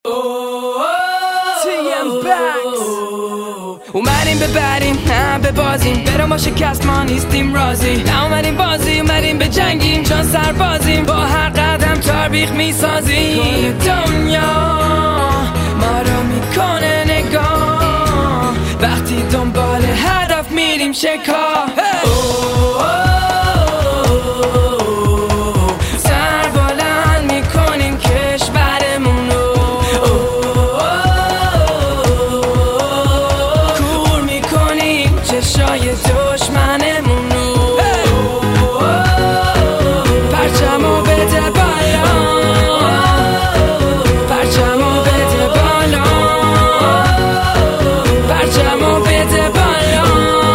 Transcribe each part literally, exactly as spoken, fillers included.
اومدیم ببریم نه ببازیم، برام با شکست ما نیستیم راضی. نه اومدیم بازی اومدیم به جنگیم، چون سربازیم با هر قدم تاریخ میسازیم. دنیا ما رو میکنه نگاه وقتی دنبال هدف میریم شکار. سر بلند میکنیم کشورمون رو، کور میکنیم چشای دشمنمون رو. پرچمو بده بالا، پرچمو بده بالا، پرچمو بده بالا.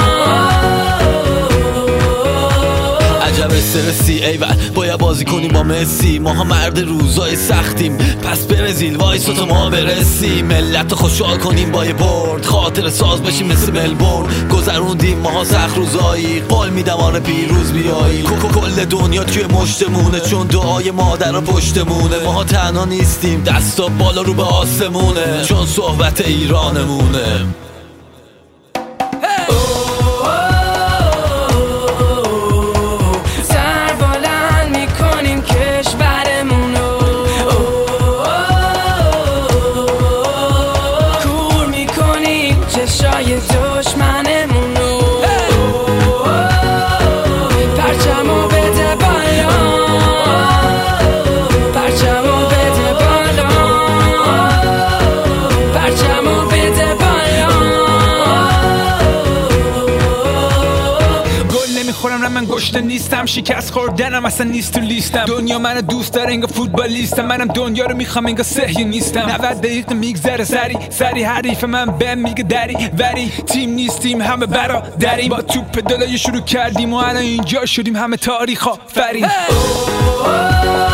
عجب استرسی ایول باید بازی کنیم با مسی. ماها مرد روزای سختیم پس برزیل وایسا تا ما برسیم. ملت خوشحال کنیم با یه برد، خاطر ساز بشیم مثل ملبورن. گذروندیم ماها سخت روزایی، قول میدم آره پیروز بیایی. کل دنیا توی مشتمونه چون دعای مادر پشتمونه. ماها تنها نیستیم دستا بالا رو به آسمونه چون صحبت ایرانمونه. چشای دشمنمون رو، پرچمو بده بالا، پرچمو بده بالا، پرچمو بده بالا. گل نمیخورم نه من گشته نیستم، شکست خوردنم اصلا نیست تو لیستم. دنیا منو دوست داره انگار فوتبالیستم، منم دنیا رو میخوام انگار صحیح نیستم. نود دقیقه میگذره سری سری حریف من بهم میگه دری وری. تیم نیستیم همه برادریم، با توپ دلای شروع کردیم و الان اینجا شدیم همه تاریخ آفرین.